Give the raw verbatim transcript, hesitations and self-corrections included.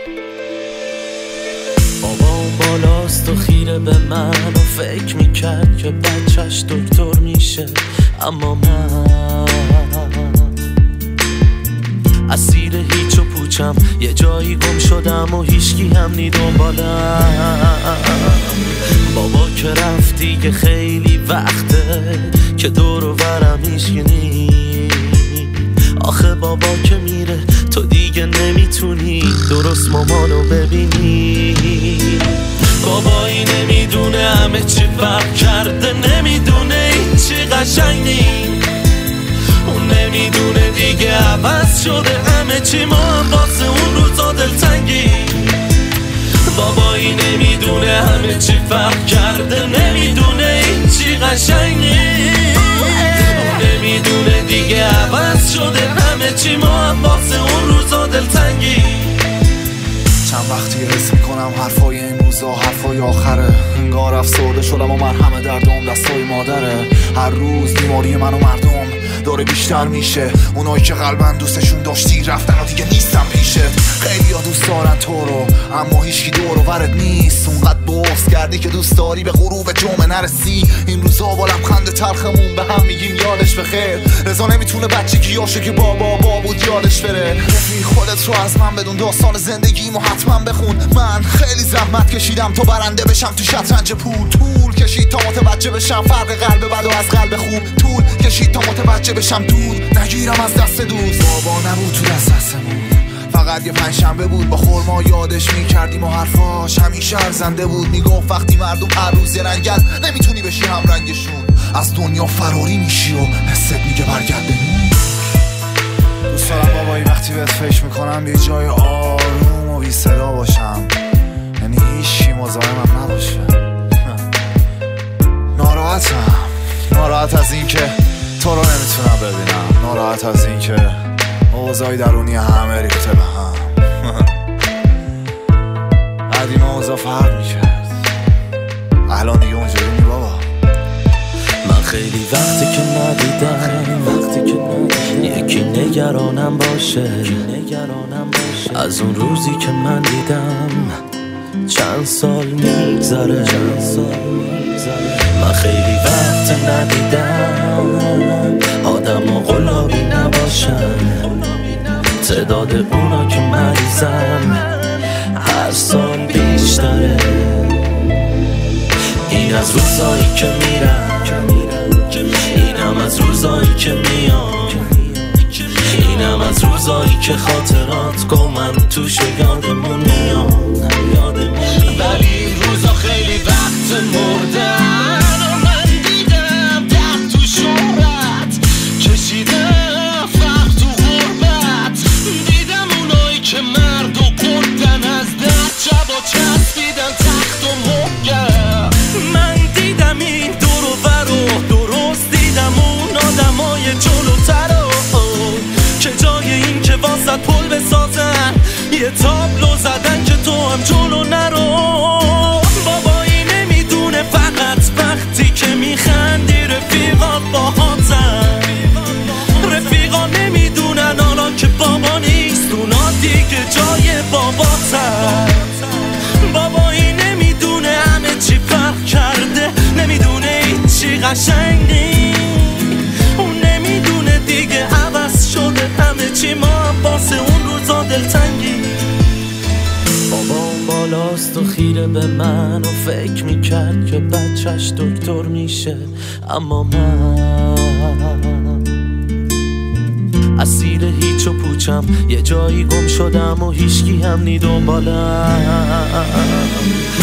بابا اون بالاست و خیره به من و فکر میکرد که بچهش دکتر میشه، اما من اسیر هیچ و پوچم، یه جایی گم شدم و هیچکی هم نی دنبالم. بابا که رفتی که خیلی وقته که دور و برم هیچکی نی. آخه بابا که میره تو دیگه نمیتونی درست مامانو ببینی. بابایی نمیدونه همه چی فرق کرده، نمیدونه هیچی قشنگ نی. اون نمیدونه دیگه عوض شده همه چی، ما هم واسه اون روزا دلتنگی. بابایی نمیدونه همه چی فرق کرده، نمیدونه هیچی قشنگ نی. اون نمیدونه دیگه عوض شده همه چی، ما هم واسه اون روزا دلتنگی. چند وقتی حس میکنم حرفای این روزا حرفای آخره، انگار افسرده شدم و مرهم دردم دستای مادره. هر روز بیماری من و مردم داره بیشتر میشه، اونایی که قلبن دوستشون داشتی رفتن و دیگه نیستن پیشت. خیلی ها دوست دارن تو رو اما هیچکی دور و برت نیست، اونقدر بغض کردی که دوست داری به غروب جمعه نرسی. این روزا با لبخند تلخمون به هم میگیم یادش بخیر. رضا نمیتونه بچگیاشو که بابا با بود یادش بره. رفیق خودت رو از من بدون، داستان زندگیمو حتما بخون. من خیلی زحمت کشیدم تا برنده بشم تو شطرنج پول، طول کشید تا متوجه بشم فرق قلب بد و از قلب خوب، طول کشید تا متوجه بشم دود نگیرم از دست دوست. بابا نبود تو دست دستمون، فقط یه پنجشنبه بود با خورما یادش میکردیم و حرفاش همیشه ارزنده بود. میگفت وقتی مردم هر روز یه رنگن نمیتونی بشی هم رنگشون، از دنیا فراری میشی و حست میگه برگرد بمون. دوست دارم بابایی وقتی بهت فکر میکنم یه جای آروم و بی صدا باشم، یعنی هیچی مزاحمم نباشه. ناراحتم ناراحت از این که تو رو نمیتونم ببینم، ناراحت از این که اوضاعی درونی همه ریخته به هم. قدیما اوضاع فرق میکرد، الان دیگه اونجوری نی بابا. من خیلی وقتی که ندیدم، وقتی که ندیدم یکی نگرانم باشه، از اون روزی که من دیدم چند سال میگذره. من خیلی وقت ندیدم آدم و قلابی نباشن، تعداد اونا که مریضن هر سال بیشتره. این از روزایی که میرن، اینم از روزایی که میان، اینم از روزایی که خاطرات گمن توش یادمون میان. ولی این روزا خیلی وقت مردن و من دیدم درد تو شهرت، کشیدم فرق تو غربت، دیدم اونایی که مرد و قدن از درد شبا چسبیدن تخت و محکم. من دیدم این دور و بر و درست دیدم اون آدمای جلوتر و که جای این که واسط پل بسازن یه تابلو زدن که تو هم جلو نرو. بابایی نمیدونه فقط وقتی که میخندی رفیقات باهاتن، رفیقا نمیدونن حالا که بابا نیست اونا دیگه جای باباتن. بابایی نمیدونه همه چی فرق کرده، نمیدونه هیچی قشنگ نی. اون نمیدونه دیگه عوض شده همه چی، ما هم واسه اون روزا دلتنگی. بابا اون بالاست و خیره به من و فکر میکرد که بچهش دکتر میشه، اما من اسیر هیچ و پوچم، یه جایی گم شدم و هیچکی هم نی دنبالم.